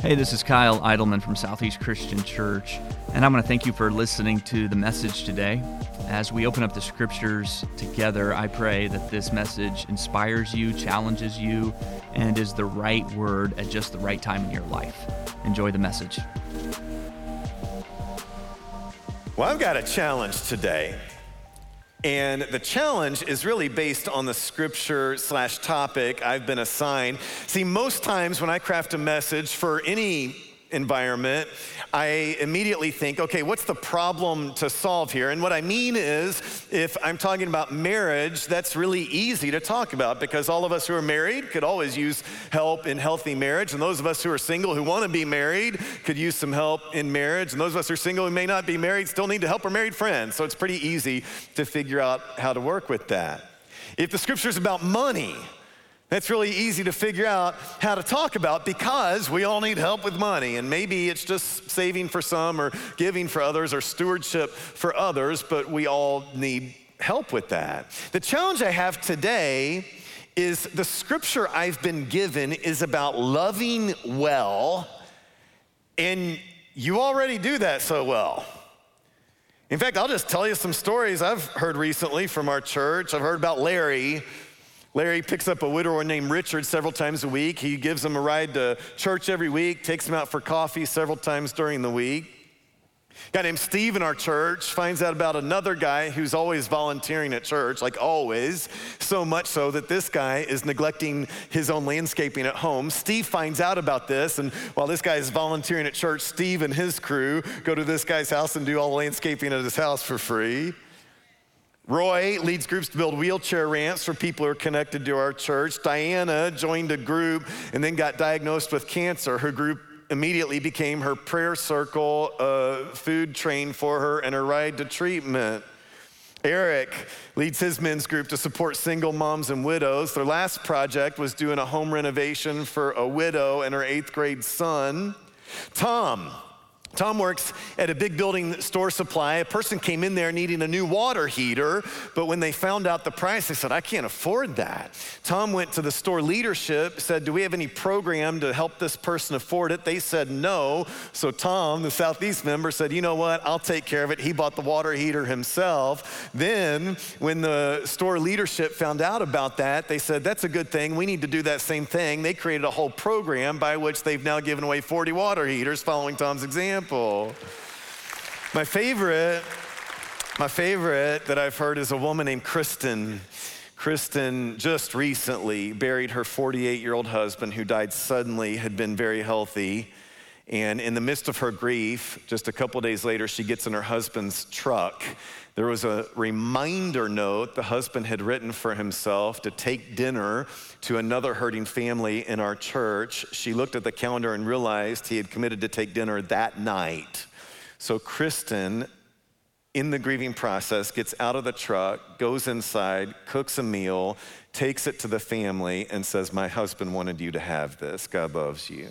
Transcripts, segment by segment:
Hey, this is Kyle Eidelman from Southeast Christian Church, and I'm going to thank you for listening to the message today. As we open up the scriptures together, I pray that this message inspires you, challenges you, and is the right word at just the right time in your life. Enjoy the message. Well, I've got a challenge today. And the challenge is really based on the scripture/topic I've been assigned. See, most times when I craft a message for any environment, I immediately think, okay, what's the problem to solve here? And what I mean is, if I'm talking about marriage, that's really easy to talk about because all of us who are married could always use help in healthy marriage. And those of us who are single who want to be married could use some help in marriage. And those of us who are single who may not be married still need to help our married friends. So it's pretty easy to figure out how to work with that. If the scripture's about money, that's really easy to figure out how to talk about because we all need help with money. And maybe it's just saving for some or giving for others or stewardship for others, but we all need help with that. The challenge I have today is the scripture I've been given is about loving well, and you already do that so well. In fact, I'll just tell you some stories I've heard recently from our church. I've heard about Larry. Larry picks up a widower named Richard several times a week. He gives him a ride to church every week, takes him out for coffee several times during the week. A guy named Steve in our church finds out about another guy who's always volunteering at church, like always, so much so that this guy is neglecting his own landscaping at home. Steve finds out about this, and while this guy is volunteering at church, Steve and his crew go to this guy's house and do all the landscaping at his house for free. Roy leads groups to build wheelchair ramps for people who are connected to our church. Diana joined a group and then got diagnosed with cancer. Her group immediately became her prayer circle, food train for her, and her ride to treatment. Eric leads his men's group to support single moms and widows. Their last project was doing a home renovation for a widow and her 8th grade son. Tom works at a big building store supply. A person came in there needing a new water heater, but when they found out the price, they said, I can't afford that. Tom went to the store leadership, said, do we have any program to help this person afford it? They said no. So Tom, the Southeast member, said, you know what, I'll take care of it. He bought the water heater himself. Then when the store leadership found out about that, they said, that's a good thing. We need to do that same thing. They created a whole program by which they've now given away 40 water heaters following Tom's example. My favorite that I've heard is a woman named Kristen. Kristen just recently buried her 48-year-old husband who died suddenly, had been very healthy. And in the midst of her grief, just a couple days later, she gets in her husband's truck. There was a reminder note the husband had written for himself to take dinner to another hurting family in our church. She looked at the calendar and realized he had committed to take dinner that night. So Kristen, in the grieving process, gets out of the truck, goes inside, cooks a meal, takes it to the family, and says, my husband wanted you to have this. God loves you.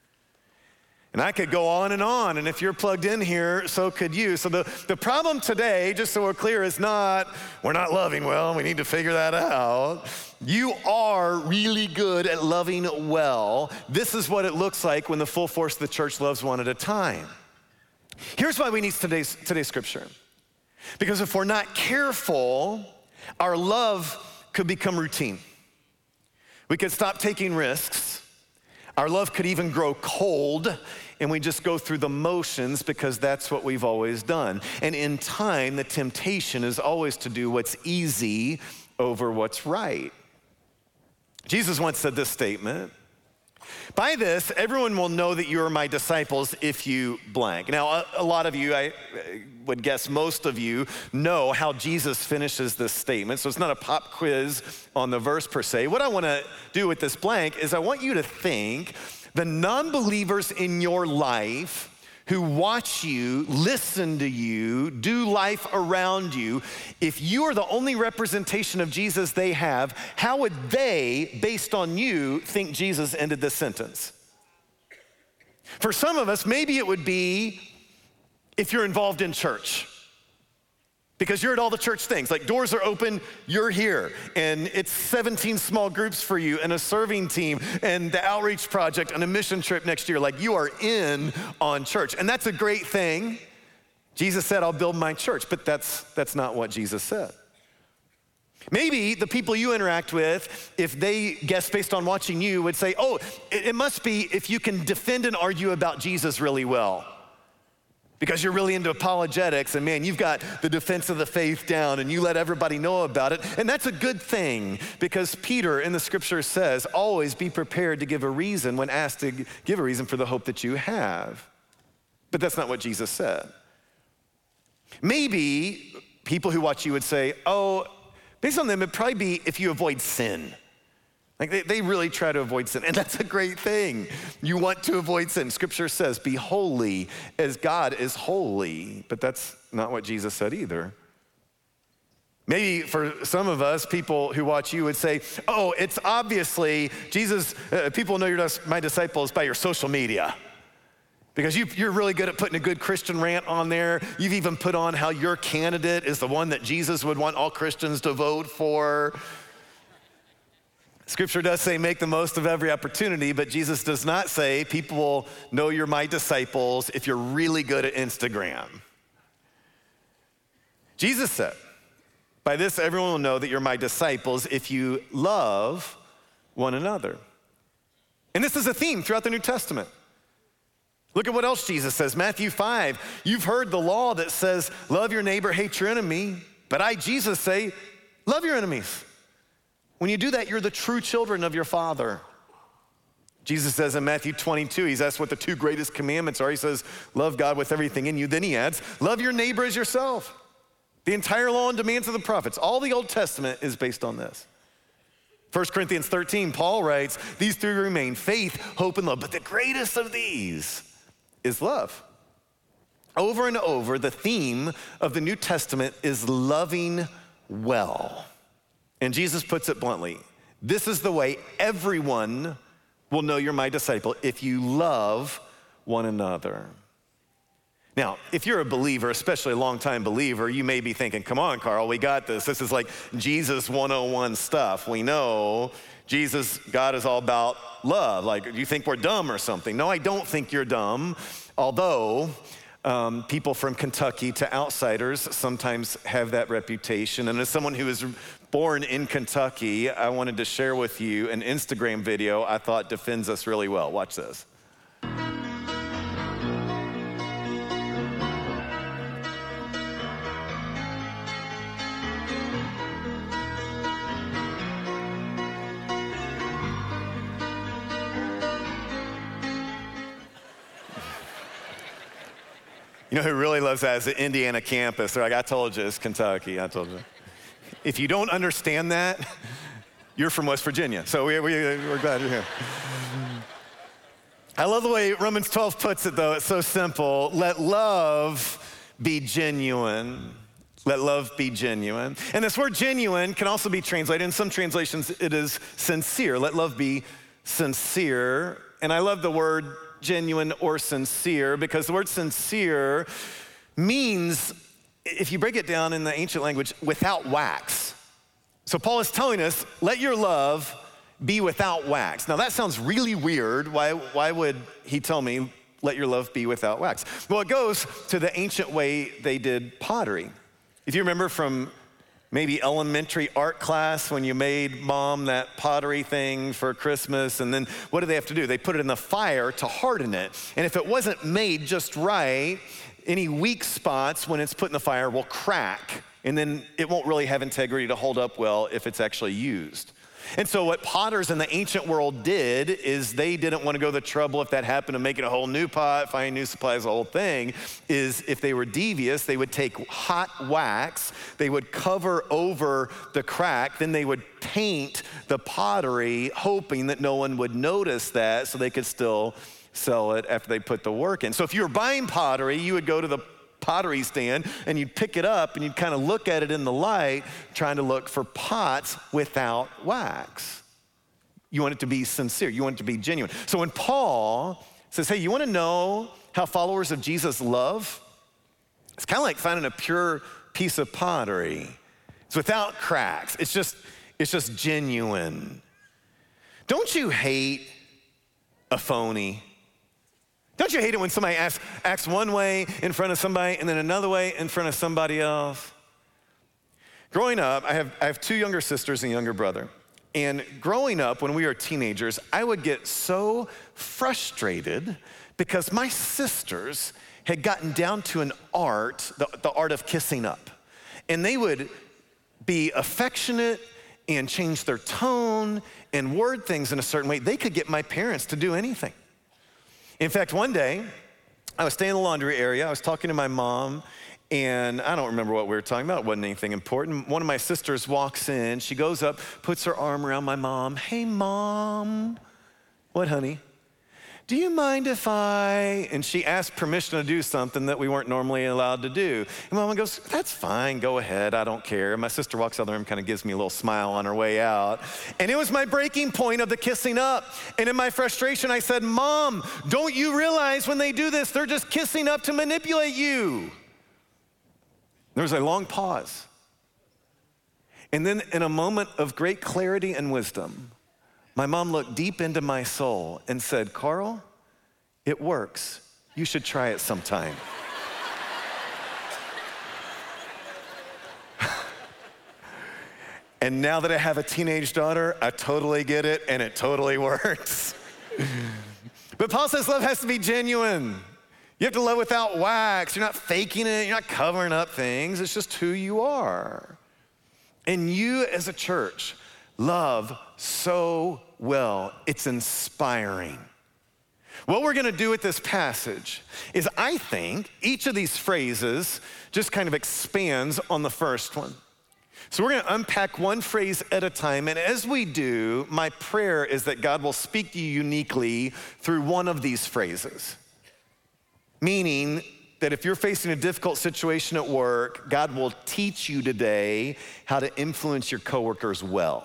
And I could go on, and if you're plugged in here, so could you. So the problem today, just so we're clear, is not, we're not loving well, we need to figure that out. You are really good at loving well. This is what it looks like when the full force of the church loves one at a time. Here's why we need today's scripture. Because if we're not careful, our love could become routine. We could stop taking risks. Our love could even grow cold, and we just go through the motions because that's what we've always done. And in time, the temptation is always to do what's easy over what's right. Jesus once said this statement, by this, everyone will know that you are my disciples if you blank. Now, a lot of you, I would guess most of you, know how Jesus finishes this statement. So it's not a pop quiz on the verse per se. What I want to do with this blank is I want you to think the non-believers in your life who watch you, listen to you, do life around you, if you are the only representation of Jesus they have, how would they, based on you, think Jesus ended this sentence? For some of us, maybe it would be if you're involved in church. Because you're at all the church things. Like doors are open, you're here. And it's 17 small groups for you and a serving team and the outreach project and a mission trip next year. Like you are in on church. And that's a great thing. Jesus said, I'll build my church. But that's not what Jesus said. Maybe the people you interact with, if they guess based on watching you, would say, oh, it must be if you can defend and argue about Jesus really well. Because you're really into apologetics and man, you've got the defense of the faith down and you let everybody know about it. And that's a good thing because Peter in the scripture says, always be prepared to give a reason when asked to give a reason for the hope that you have. But that's not what Jesus said. Maybe people who watch you would say, oh, based on them, it'd probably be if you avoid sin. Like they really try to avoid sin, and that's a great thing. You want to avoid sin. Scripture says, be holy as God is holy, but that's not what Jesus said either. Maybe for some of us, people who watch you would say, oh, it's obviously, Jesus, people know you're my disciples by your social media. Because you're really good at putting a good Christian rant on there. You've even put on how your candidate is the one that Jesus would want all Christians to vote for. Scripture does say make the most of every opportunity, but Jesus does not say people will know you're my disciples if you're really good at Instagram. Jesus said, by this everyone will know that you're my disciples if you love one another. And this is a theme throughout the New Testament. Look at what else Jesus says. Matthew 5, you've heard the law that says, love your neighbor, hate your enemy. But I, Jesus, say, love your enemies. When you do that, you're the true children of your Father. Jesus says in Matthew 22, he's asked what the two greatest commandments are. He says, love God with everything in you. Then he adds, love your neighbor as yourself. The entire law and demands of the prophets, all the Old Testament is based on this. 1 Corinthians 13, Paul writes, these three remain, faith, hope, and love. But the greatest of these is love. Over and over, the theme of the New Testament is loving well. And Jesus puts it bluntly, this is the way everyone will know you're my disciple if you love one another. Now, if you're a believer, especially a longtime believer, you may be thinking, come on, Carl, we got this. This is like Jesus 101 stuff. We know Jesus, God is all about love. Like, do you think we're dumb or something? No, I don't think you're dumb, although people from Kentucky to outsiders sometimes have that reputation. And as someone who was born in Kentucky, I wanted to share with you an Instagram video I thought defends us really well. Watch this. You know who really loves that is the Indiana campus. They're like, I told you, it's Kentucky, I told you. If you don't understand that, you're from West Virginia. So we're glad you're here. I love the way Romans 12 puts it though, it's so simple. Let love be genuine. Let love be genuine. And this word genuine can also be translated, in some translations it is sincere. Let love be sincere. And I love the word genuine or sincere because the word sincere means, if you break it down in the ancient language, without wax. So Paul is telling us, let your love be without wax. Now that sounds really weird. Why would he tell me, let your love be without wax? Well, it goes to the ancient way they did pottery. If you remember from maybe elementary art class when you made mom that pottery thing for Christmas, and then what do they have to do? They put it in the fire to harden it. And if it wasn't made just right, any weak spots when it's put in the fire will crack, and then it won't really have integrity to hold up well if it's actually used. And so what potters in the ancient world did is they didn't want to go the trouble, if that happened, of making a whole new pot, finding new supplies, the whole thing, is if they were devious, they would take hot wax, they would cover over the crack, then they would paint the pottery, hoping that no one would notice that so they could still sell it after they put the work in. So if you were buying pottery, you would go to the pottery stand and you'd pick it up and you'd kind of look at it in the light, trying to look for pots without wax. You want it to be sincere. You want it to be genuine. So when Paul says, hey, you want to know how followers of Jesus love? It's kind of like finding a pure piece of pottery. It's without cracks. It's just genuine. Don't you hate a phony? Don't you hate it when somebody acts one way in front of somebody and then another way in front of somebody else? Growing up, I have two younger sisters and a younger brother. And growing up, when we were teenagers, I would get so frustrated because my sisters had gotten down to an art, the art of kissing up. And they would be affectionate and change their tone and word things in a certain way. They could get my parents to do anything. In fact, one day, I was staying in the laundry area. I was talking to my mom, and I don't remember what we were talking about. It wasn't anything important. One of my sisters walks in. She goes up, puts her arm around my mom. Hey, Mom. What, honey? Do you mind if I, and she asked permission to do something that we weren't normally allowed to do. And Mama goes, that's fine, go ahead, I don't care. And my sister walks out of the room, kind of gives me a little smile on her way out. And it was my breaking point of the kissing up. And in my frustration, I said, Mom, don't you realize when they do this, they're just kissing up to manipulate you? There was a long pause. And then in a moment of great clarity and wisdom, my mom looked deep into my soul and said, Carl, it works. You should try it sometime. And now that I have a teenage daughter, I totally get it, and it totally works. But Paul says love has to be genuine. You have to love without wax. You're not faking it. You're not covering up things. It's just who you are. And you as a church love so well. It's inspiring. What we're gonna do with this passage is, I think each of these phrases just kind of expands on the first one. So we're gonna unpack one phrase at a time, and as we do, my prayer is that God will speak to you uniquely through one of these phrases. Meaning that if you're facing a difficult situation at work, God will teach you today how to influence your coworkers well.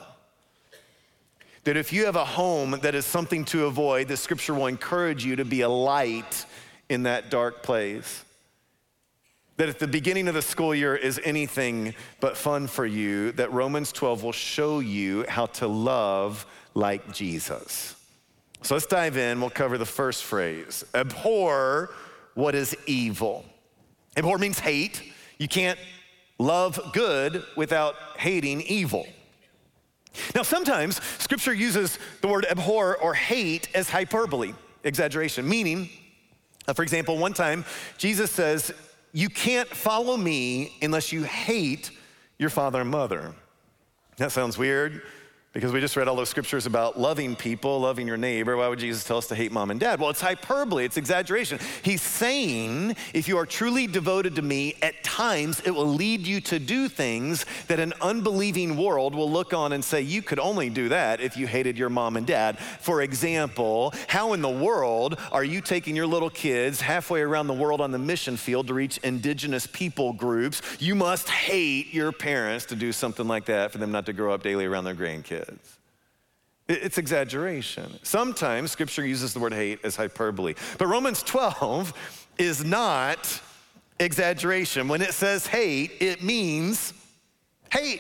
That if you have a home that is something to avoid, the scripture will encourage you to be a light in that dark place. That if the beginning of the school year is anything but fun for you, that Romans 12 will show you how to love like Jesus. So let's dive in. We'll cover the first phrase. Abhor what is evil. Abhor means hate. You can't love good without hating evil. Now, sometimes scripture uses the word abhor or hate as hyperbole, exaggeration, meaning, for example, one time Jesus says, you can't follow me unless you hate your father and mother. That sounds weird because we just read all those scriptures about loving people, loving your neighbor. Why would Jesus tell us to hate mom and dad? Well, it's hyperbole, it's exaggeration. He's saying, if you are truly devoted to me, at times it will lead you to do things that an unbelieving world will look on and say, you could only do that if you hated your mom and dad. For example, how in the world are you taking your little kids halfway around the world on the mission field to reach indigenous people groups? You must hate your parents to do something like that for them not to grow up daily around their grandkids. It's exaggeration. Sometimes scripture uses the word hate as hyperbole. But Romans 12 is not exaggeration. When it says hate, it means hate.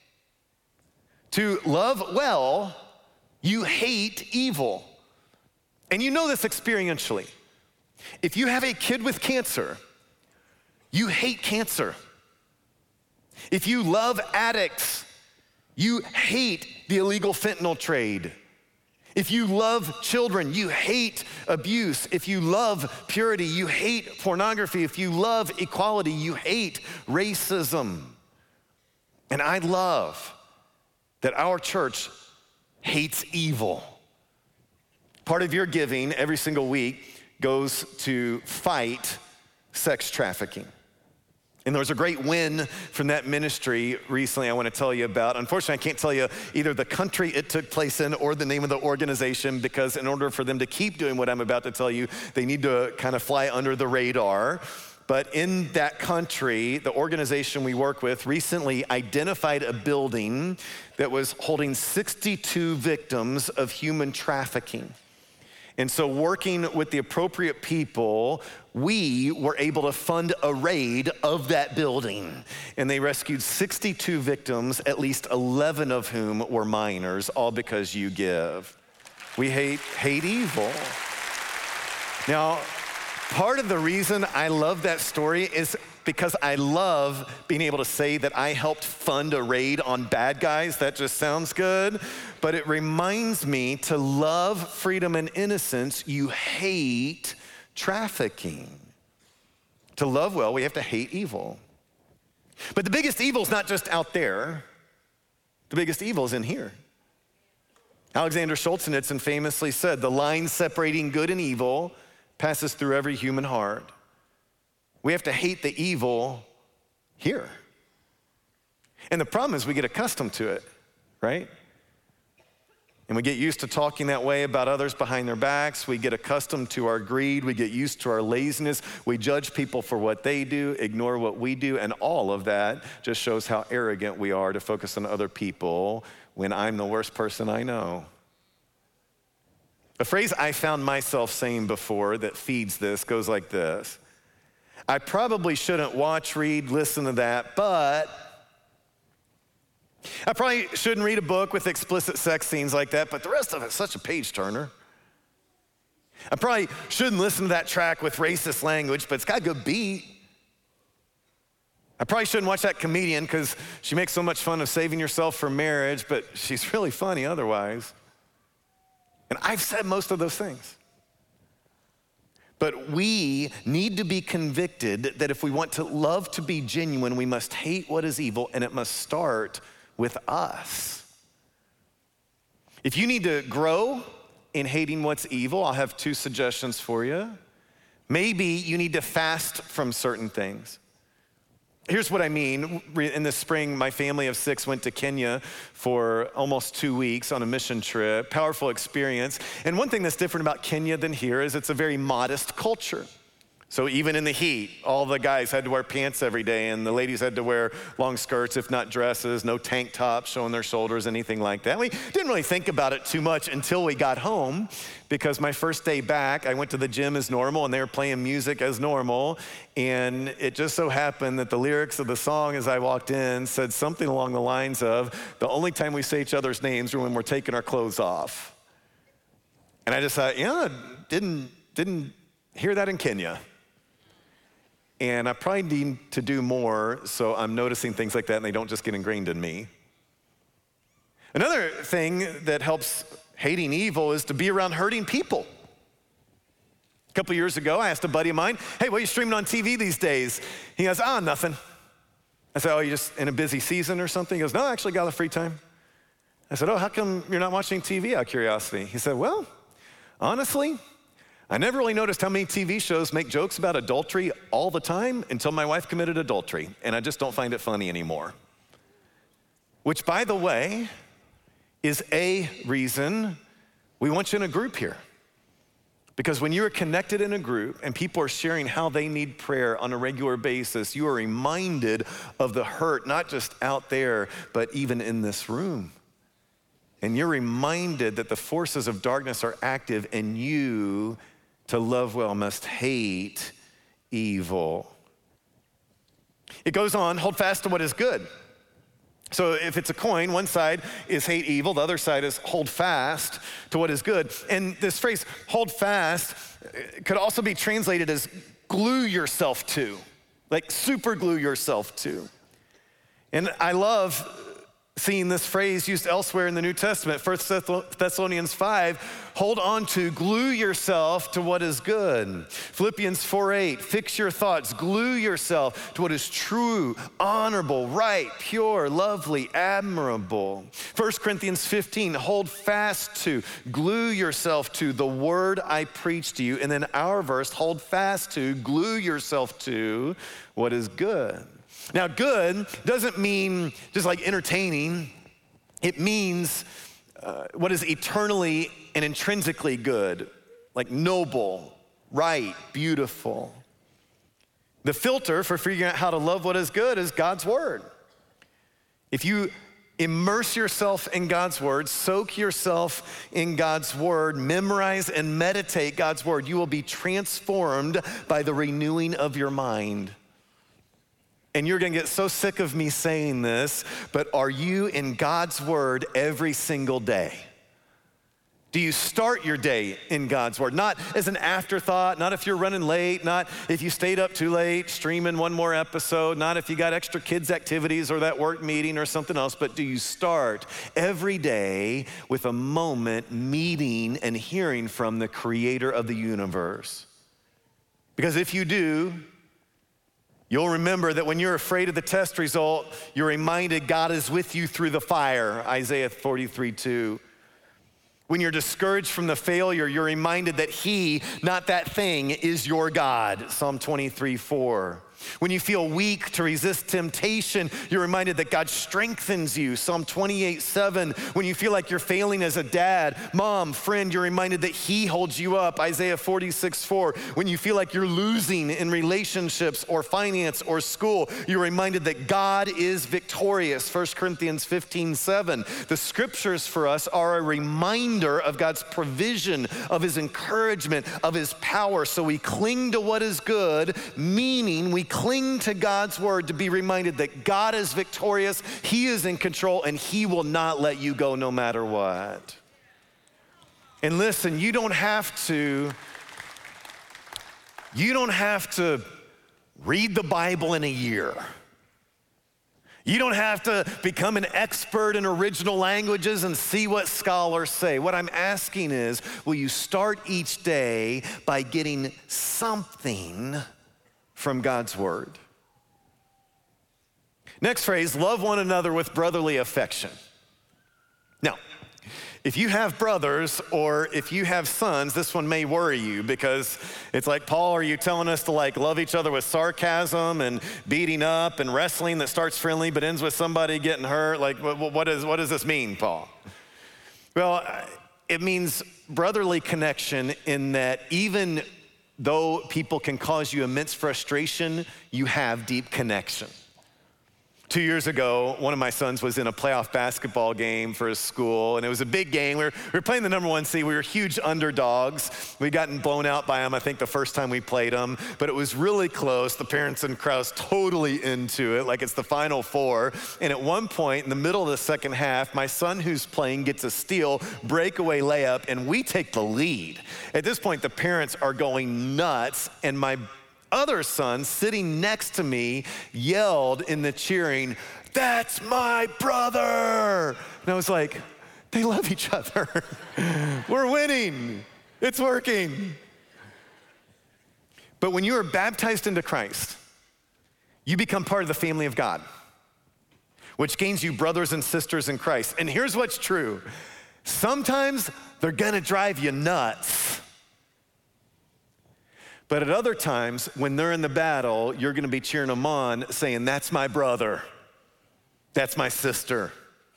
To love well, you hate evil. And you know this experientially. If you have a kid with cancer, you hate cancer. If you love addicts, you hate the illegal fentanyl trade. If you love children, you hate abuse. If you love purity, you hate pornography. If you love equality, you hate racism. And I love that our church hates evil. Part of your giving every single week goes to fight sex trafficking. And there was a great win from that ministry recently I want to tell you about. Unfortunately, I can't tell you either the country it took place in or the name of the organization, because in order for them to keep doing what I'm about to tell you, they need to kind of fly under the radar. But in that country, the organization we work with recently identified a building that was holding 62 victims of human trafficking. And so working with the appropriate people, we were able to fund a raid of that building. And they rescued 62 victims, at least 11 of whom were minors, all because you give. We hate evil. Now, part of the reason I love that story is because I love being able to say that I helped fund a raid on bad guys. That just sounds good. But it reminds me to love freedom and innocence. You hate trafficking. To love well, we have to hate evil. But the biggest evil is not just out there. The biggest evil is in here. Alexander Solzhenitsyn famously said, the line separating good and evil passes through every human heart. We have to hate the evil here. And the problem is we get accustomed to it, right? And we get used to talking that way about others behind their backs. We get accustomed to our greed. We get used to our laziness. We judge people for what they do, ignore what we do, and all of that just shows how arrogant we are to focus on other people when I'm the worst person I know. A phrase I found myself saying before that feeds this goes like this. I probably shouldn't watch, read, listen to that, but I probably shouldn't read a book with explicit sex scenes like that, but the rest of it's such a page turner. I probably shouldn't listen to that track with racist language, but it's got a good beat. I probably shouldn't watch that comedian because she makes so much fun of saving yourself for marriage, but she's really funny otherwise. And I've said most of those things. But we need to be convicted that if we want to love to be genuine, we must hate what is evil, and it must start with us. If you need to grow in hating what's evil, I'll have two suggestions for you. Maybe you need to fast from certain things. Here's what I mean. In the spring, my family of 6 went to Kenya for almost 2 weeks on a mission trip. Powerful experience. And one thing that's different about Kenya than here is it's a very modest culture. So even in the heat, all the guys had to wear pants every day, and the ladies had to wear long skirts, if not dresses, no tank tops showing their shoulders, anything like that. We didn't really think about it too much until we got home, because my first day back, I went to the gym as normal, and they were playing music as normal, and it just so happened that the lyrics of the song as I walked in said something along the lines of, the only time we say each other's names are when we're taking our clothes off. And I just thought, didn't hear that in Kenya. And I probably need to do more, so I'm noticing things like that and they don't just get ingrained in me. Another thing that helps hating evil is to be around hurting people. A couple years ago, I asked a buddy of mine, hey, what are you streaming on TV these days? He goes, nothing. I said, you just in a busy season or something? He goes, no, I actually got a little free time. I said, how come you're not watching TV out of curiosity? He said, well, honestly, I never really noticed how many TV shows make jokes about adultery all the time until my wife committed adultery, and I just don't find it funny anymore. Which, by the way, is a reason we want you in a group here. Because when you're connected in a group and people are sharing how they need prayer on a regular basis, you are reminded of the hurt, not just out there, but even in this room. And you're reminded that the forces of darkness are active, and you, to love well, must hate evil. It goes on, hold fast to what is good. So if it's a coin, one side is hate evil, the other side is hold fast to what is good. And this phrase, hold fast, could also be translated as glue yourself to, like super glue yourself to. And I love seeing this phrase used elsewhere in the New Testament, 1 Thessalonians 5, hold on to, glue yourself to what is good. Philippians 4:8, fix your thoughts, glue yourself to what is true, honorable, right, pure, lovely, admirable. 1 Corinthians 15, hold fast to, glue yourself to the word I preach to you. And then our verse, hold fast to, glue yourself to what is good. Now, good doesn't mean just like entertaining. It means what is eternally and intrinsically good, like noble, right, beautiful. The filter for figuring out how to love what is good is God's word. If you Immerse yourself in God's word, soak yourself in God's word, memorize and meditate God's word. You will be transformed by the renewing of your mind. And you're gonna get so sick of me saying this, but are you in God's word every single day? Do you start your day in God's word? Not as an afterthought, not if you're running late, not if you stayed up too late, streaming one more episode, not if you got extra kids' activities or that work meeting or something else, but do you start every day with a moment meeting and hearing from the creator of the universe? Because if you do, you'll remember that when you're afraid of the test result, you're reminded God is with you through the fire, Isaiah 43:2. When you're discouraged from the failure, you're reminded that he, not that thing, is your God, Psalm 23:4. When you feel weak to resist temptation, you're reminded that God strengthens you, Psalm 28:7. When you feel like you're failing as a dad, mom, friend, you're reminded that he holds you up, Isaiah 46:4. When you feel like you're losing in relationships or finance or school, you're reminded that God is victorious, 1 Corinthians 15:7. The scriptures for us are a reminder of God's provision, of his encouragement, of his power. So we cling to what is good, meaning we cling to God's word to be reminded that God is victorious, he is in control, and he will not let you go no matter what. And listen, you don't have to read the Bible in a year. You don't have to become an expert in original languages and see what scholars say. What I'm asking is, will you start each day by getting something from God's word? Next phrase, love one another with brotherly affection. Now, if you have brothers or if you have sons, this one may worry you because it's like, Paul, are you telling us to love each other with sarcasm and beating up and wrestling that starts friendly but ends with somebody getting hurt? What does this mean, Paul? Well, it means brotherly connection in that even though people can cause you immense frustration, you have deep connection. 2 years ago, one of my sons was in a playoff basketball game for his school, and it was a big game. We were playing the number one seed. We were huge underdogs. We'd gotten blown out by them, I think, the first time we played them, but it was really close. The parents and crowds totally into it, like it's the Final Four. And at one point, in the middle of the second half, my son who's playing gets a steal, breakaway layup, and we take the lead. At this point, the parents are going nuts, and my other son sitting next to me yelled in the cheering, "That's my brother!" And I was like, they love each other. We're winning. It's working. But when you are baptized into Christ, you become part of the family of God, which gains you brothers and sisters in Christ. And here's what's true. Sometimes they're gonna drive you nuts. But at other times, when they're in the battle, you're gonna be cheering them on, saying, "That's my brother. That's my sister."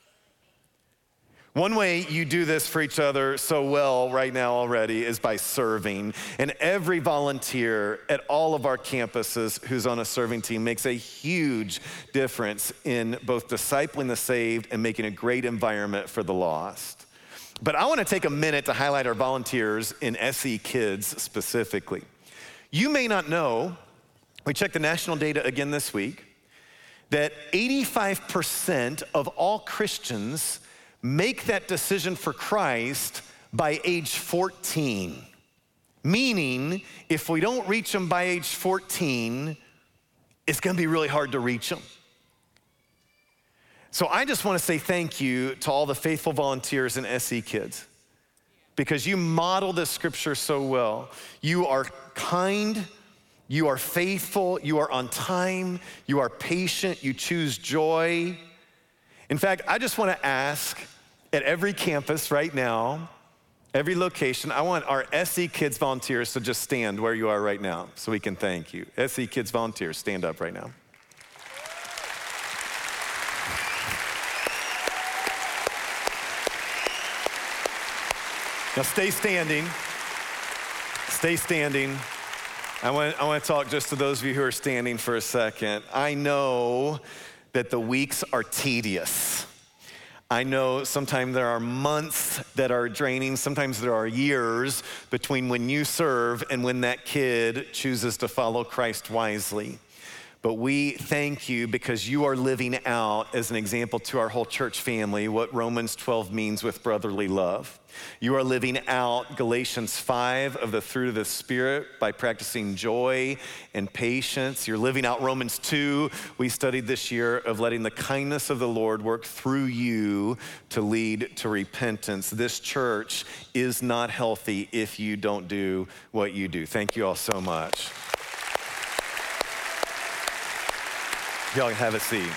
One way you do this for each other so well right now already is by serving. And every volunteer at all of our campuses who's on a serving team makes a huge difference in both discipling the saved and making a great environment for the lost. But I wanna take a minute to highlight our volunteers in SE Kids specifically. You may not know, we checked the national data again this week, that 85% of all Christians make that decision for Christ by age 14. Meaning, if we don't reach them by age 14, it's gonna be really hard to reach them. So I just wanna say thank you to all the faithful volunteers in SE Kids, because you model this scripture so well. You are kind, you are faithful, you are on time, you are patient, you choose joy. In fact, I just wanna ask at every campus right now, every location, I want our SE Kids volunteers to just stand where you are right now so we can thank you. SE Kids volunteers, stand up right now. Now stay standing. Stay standing. I want to talk just to those of you who are standing for a second. I know that the weeks are tedious. I know sometimes there are months that are draining, sometimes there are years between when you serve and when that kid chooses to follow Christ wisely. But we thank you because you are living out as an example to our whole church family what Romans 12 means with brotherly love. You are living out Galatians 5 of the fruit of the Spirit by practicing joy and patience. You're living out Romans 2, we studied this year, of letting the kindness of the Lord work through you to lead to repentance. This church is not healthy if you don't do what you do. Thank you all so much. Y'all have a seat.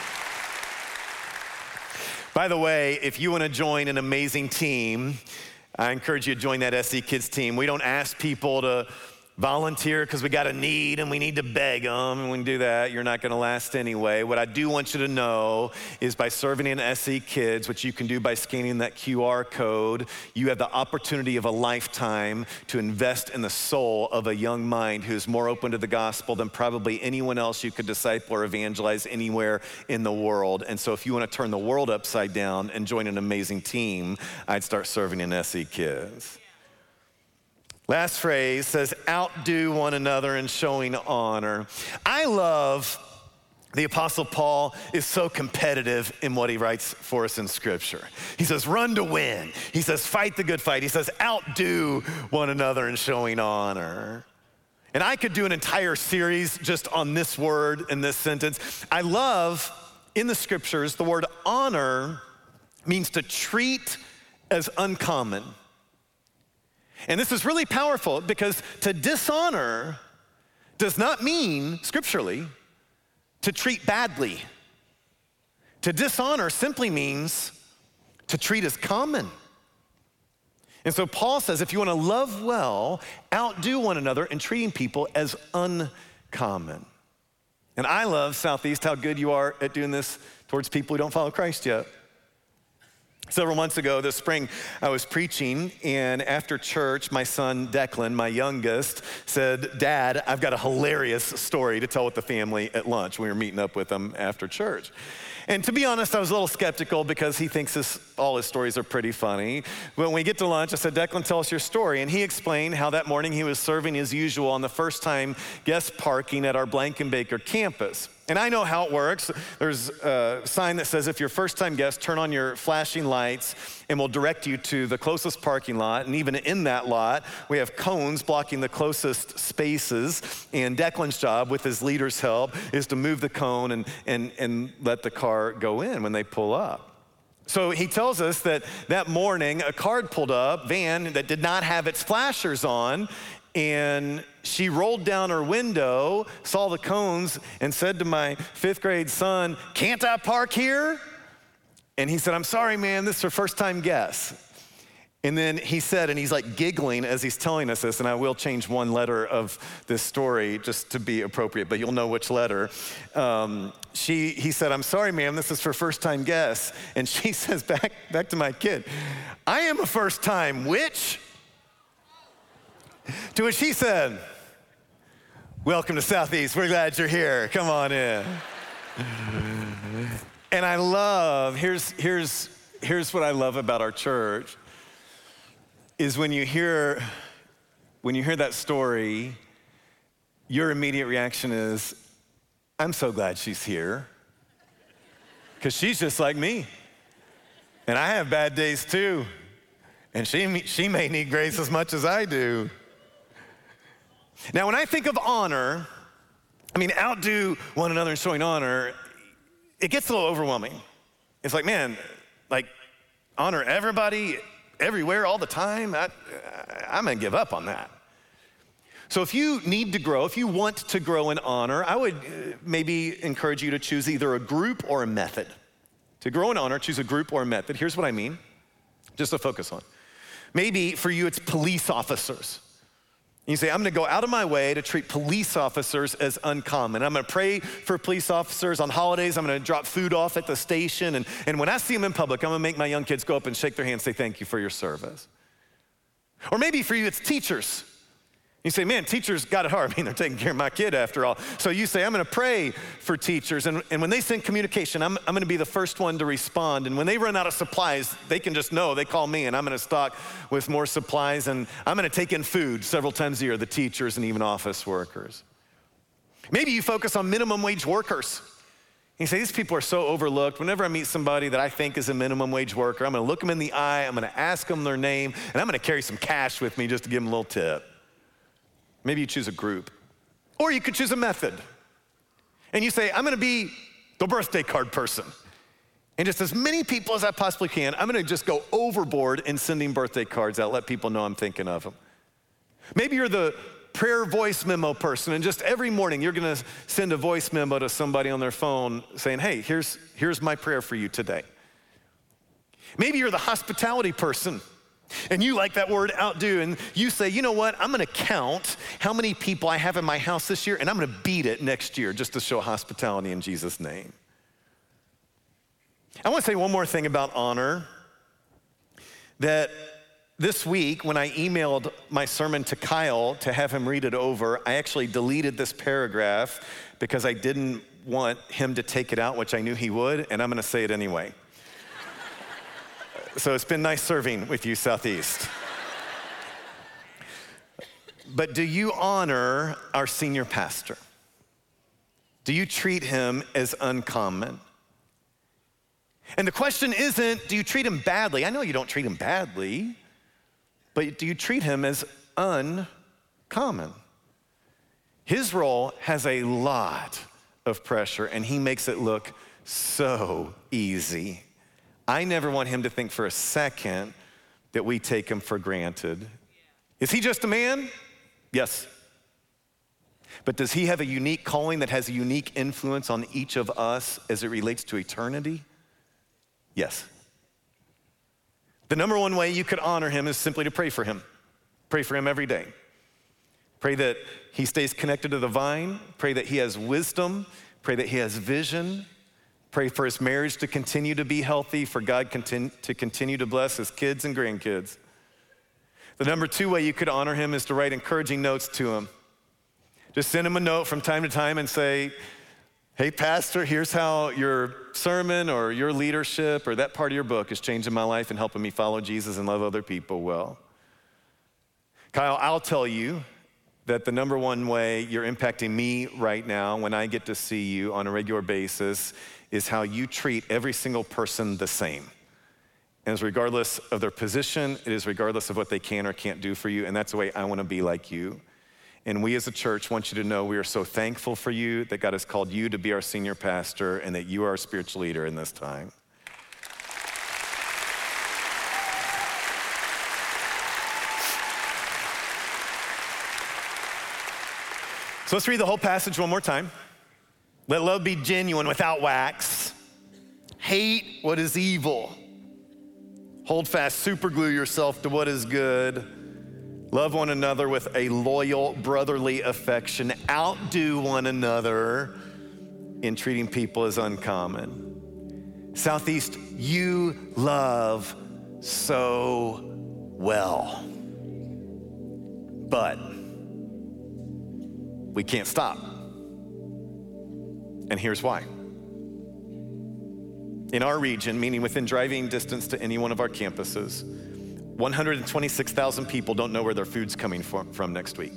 By the way, if you want to join an amazing team, I encourage you to join that SE Kids team. We don't ask people to volunteer because we got a need and we need to beg them. And when we do that, you're not going to last anyway. What I do want you to know is by serving in SE Kids, which you can do by scanning that QR code, you have the opportunity of a lifetime to invest in the soul of a young mind who's more open to the gospel than probably anyone else you could disciple or evangelize anywhere in the world. And so if you want to turn the world upside down and join an amazing team, I'd start serving in SE Kids. Last phrase says, outdo one another in showing honor. I love the Apostle Paul is so competitive in what he writes for us in Scripture. He says, run to win. He says, fight the good fight. He says, outdo one another in showing honor. And I could do an entire series just on this word and this sentence. I love in the Scriptures, the word honor means to treat as uncommon. And this is really powerful because to dishonor does not mean, scripturally, to treat badly. To dishonor simply means to treat as common. And so Paul says, if you want to love well, outdo one another in treating people as uncommon. And I love, Southeast, how good you are at doing this towards people who don't follow Christ yet. Several months ago this spring, I was preaching, and after church, my son Declan, my youngest, said, Dad, I've got a hilarious story to tell with the family at lunch. We were meeting up with them after church. And to be honest, I was a little skeptical because he thinks all his stories are pretty funny. When we get to lunch, I said, Declan, tell us your story. And he explained how that morning he was serving as usual on the first time guest parking at our Blankenbaker campus. And I know how it works. There's a sign that says if you're a first-time guest, turn on your flashing lights and we'll direct you to the closest parking lot. And even in that lot, we have cones blocking the closest spaces. And Declan's job, with his leader's help, is to move the cone and let the car go in when they pull up. So he tells us that morning, a car pulled up, van that did not have its flashers on, and she rolled down her window, saw the cones, and said to my 5th grade son, can't I park here? And he said, I'm sorry, man, this is her first time guest. And then he said, and he's like giggling as he's telling us this, and I will change one letter of this story just to be appropriate, but you'll know which letter. He said, I'm sorry, ma'am, this is for first time guests. And she says back to my kid, I am a first time which? To which he said, welcome to Southeast. We're glad you're here. Come on in. And I love, here's what I love about our church, is when you hear that story, your immediate reaction is, I'm so glad she's here. Because she's just like me. And I have bad days too. And she may need grace as much as I do. Now, when I think of honor, outdo one another in showing honor, it gets a little overwhelming. It's like, man, honor everybody, everywhere, all the time. I'm gonna give up on that. So if you need to grow, if you want to grow in honor, I would maybe encourage you to choose either a group or a method. To grow in honor, choose a group or a method. Here's what I mean, just to focus on. Maybe for you, it's police officers. You say, I'm gonna go out of my way to treat police officers as uncommon. I'm gonna pray for police officers on holidays. I'm gonna drop food off at the station. And when I see them in public, I'm gonna make my young kids go up and shake their hand and say, thank you for your service. Or maybe for you, it's teachers. You say, man, teachers got it hard. I mean, they're taking care of my kid after all. So you say, I'm gonna pray for teachers. And when they send communication, I'm gonna be the first one to respond. And when they run out of supplies, they can just know, they call me and I'm gonna stock with more supplies. And I'm gonna take in food several times a year, the teachers and even office workers. Maybe you focus on minimum wage workers. You say, these people are so overlooked. Whenever I meet somebody that I think is a minimum wage worker, I'm gonna look them in the eye, I'm gonna ask them their name, and I'm gonna carry some cash with me just to give them a little tip. Maybe you choose a group. Or you could choose a method. And you say, I'm gonna be the birthday card person. And just as many people as I possibly can, I'm gonna just go overboard in sending birthday cards out, let people know I'm thinking of them. Maybe you're the prayer voice memo person, and just every morning you're gonna send a voice memo to somebody on their phone saying, hey, here's my prayer for you today. Maybe you're the hospitality person, and you like that word outdo, and you say, you know what, I'm gonna count how many people I have in my house this year, and I'm gonna beat it next year just to show hospitality in Jesus' name. I wanna say one more thing about honor, that this week when I emailed my sermon to Kyle to have him read it over, I actually deleted this paragraph because I didn't want him to take it out, which I knew he would, and I'm gonna say it anyway. So it's been nice serving with you, Southeast. But do you honor our senior pastor? Do you treat him as uncommon? And the question isn't, do you treat him badly? I know you don't treat him badly, but do you treat him as uncommon? His role has a lot of pressure, and he makes it look so easy. I never want him to think for a second that we take him for granted. Is he just a man? Yes. But does he have a unique calling that has a unique influence on each of us as it relates to eternity? Yes. The number one way you could honor him is simply to pray for him. Pray for him every day. Pray that he stays connected to the vine. Pray that he has wisdom. Pray that he has vision. Pray for his marriage to continue to be healthy, for God to continue to bless his kids and grandkids. The number two way you could honor him is to write encouraging notes to him. Just send him a note from time to time and say, hey, pastor, here's how your sermon or your leadership or that part of your book is changing my life and helping me follow Jesus and love other people well. Kyle, I'll tell you that the number one way you're impacting me right now when I get to see you on a regular basis is how you treat every single person the same. And it's regardless of their position, it is regardless of what they can or can't do for you, and that's the way I wanna be like you. And we as a church want you to know we are so thankful for you, that God has called you to be our senior pastor and that you are our spiritual leader in this time. So let's read the whole passage one more time. Let love be genuine without wax. Hate what is evil. Hold fast, superglue yourself to what is good. Love one another with a loyal brotherly affection. Outdo one another in treating people as uncommon. Southeast, you love so well. But we can't stop. And here's why. In our region, meaning within driving distance to any one of our campuses, 126,000 people don't know where their food's coming from next week.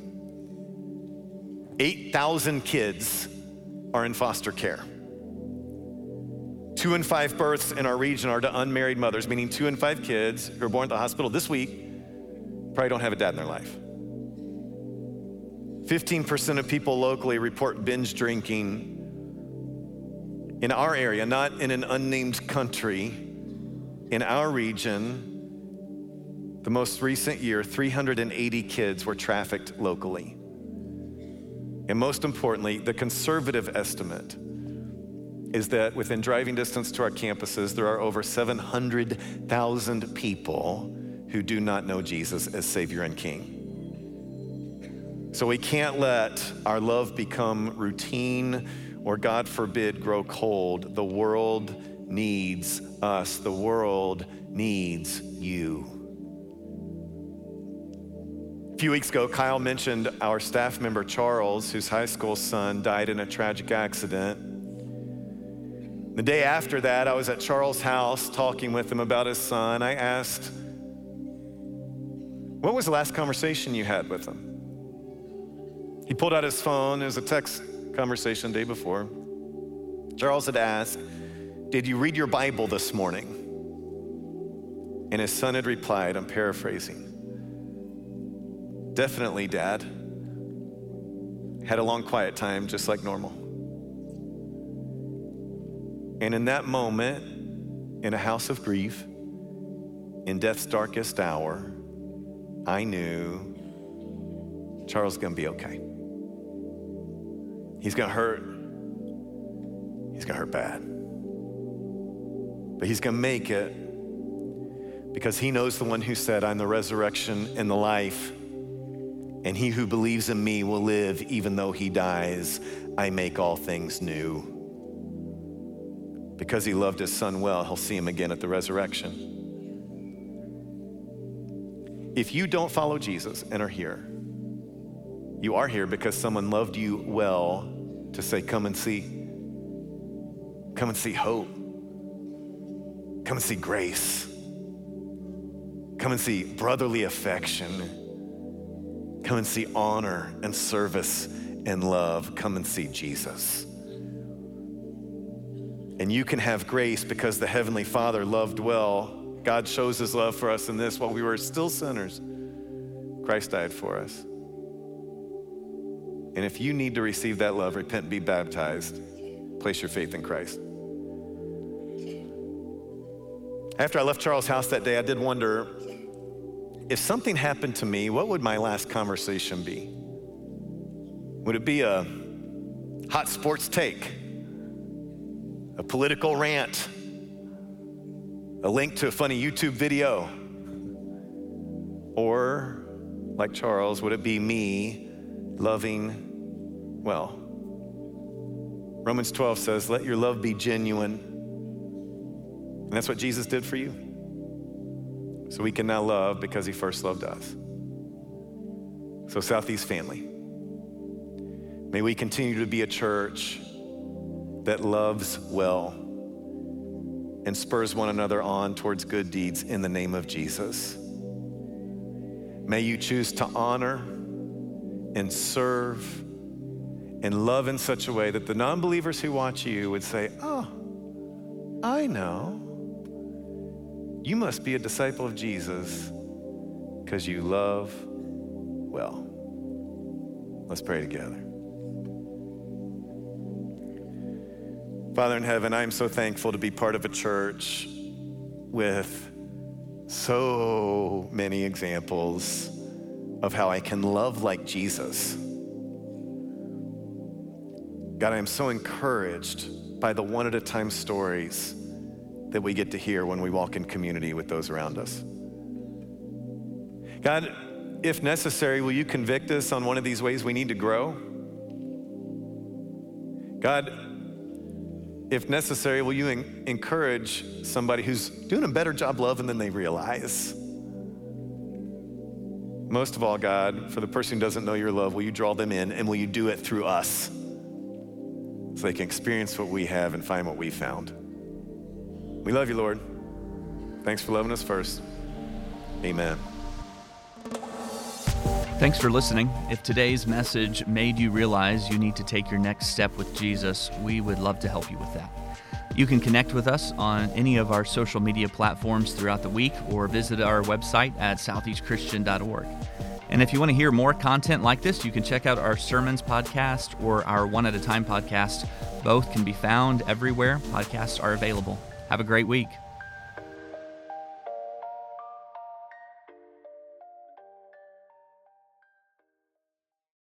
8,000 kids are in foster care. 2 in 5 births in our region are to unmarried mothers, meaning 2 in 5 kids who are born at the hospital this week probably don't have a dad in their life. 15% of people locally report binge drinking in our area, not in an unnamed country. In our region, the most recent year, 380 kids were trafficked locally. And most importantly, the conservative estimate is that within driving distance to our campuses, there are over 700,000 people who do not know Jesus as Savior and King. So we can't let our love become routine or, God forbid, grow cold. The world needs us. The world needs you. A few weeks ago, Kyle mentioned our staff member, Charles, whose high school son died in a tragic accident. The day after that, I was at Charles' house talking with him about his son. I asked, what was the last conversation you had with him? He pulled out his phone. It was a text conversation the day before. Charles had asked, did you read your Bible this morning? And his son had replied, I'm paraphrasing, definitely, Dad. Had a long quiet time, just like normal. And in that moment, in a house of grief, in death's darkest hour, I knew Charles is gonna be okay. He's gonna hurt. He's gonna hurt bad. But he's gonna make it because he knows the one who said, I'm the resurrection and the life. And he who believes in me will live even though he dies. I make all things new. Because he loved his son well, he'll see him again at the resurrection. If you don't follow Jesus and are here, you are here because someone loved you well to say, come and see. Come and see hope. Come and see grace. Come and see brotherly affection. Come and see honor and service and love. Come and see Jesus. And you can have grace because the Heavenly Father loved well. God shows his love for us in this: while we were still sinners, Christ died for us. And if you need to receive that love, repent and be baptized, place your faith in Christ. After I left Charles' house that day, I did wonder, if something happened to me, what would my last conversation be? Would it be a hot sports take, a political rant, a link to a funny YouTube video? Or, like Charles, would it be me loving well? Romans 12 says, let your love be genuine. And that's what Jesus did for you. So we can now love because he first loved us. So Southeast family, may we continue to be a church that loves well and spurs one another on towards good deeds in the name of Jesus. May you choose to honor and serve and love in such a way that the non-believers who watch you would say, oh, I know. You must be a disciple of Jesus because you love well. Let's pray together. Father in heaven, I am so thankful to be part of a church with so many examples of how I can love like Jesus. God, I am so encouraged by the one-at-a-time stories that we get to hear when we walk in community with those around us. God, if necessary, will you convict us on one of these ways we need to grow? God, if necessary, will you encourage somebody who's doing a better job loving than they realize? Most of all, God, for the person who doesn't know your love, will you draw them in, and will you do it through us so they can experience what we have and find what we found? We love you, Lord. Thanks for loving us first. Amen. Thanks for listening. If today's message made you realize you need to take your next step with Jesus, we would love to help you with that. You can connect with us on any of our social media platforms throughout the week or visit our website at southeastchristian.org. And if you want to hear more content like this, you can check out our sermons podcast or our One at a Time podcast. Both can be found everywhere podcasts are available. Have a great week.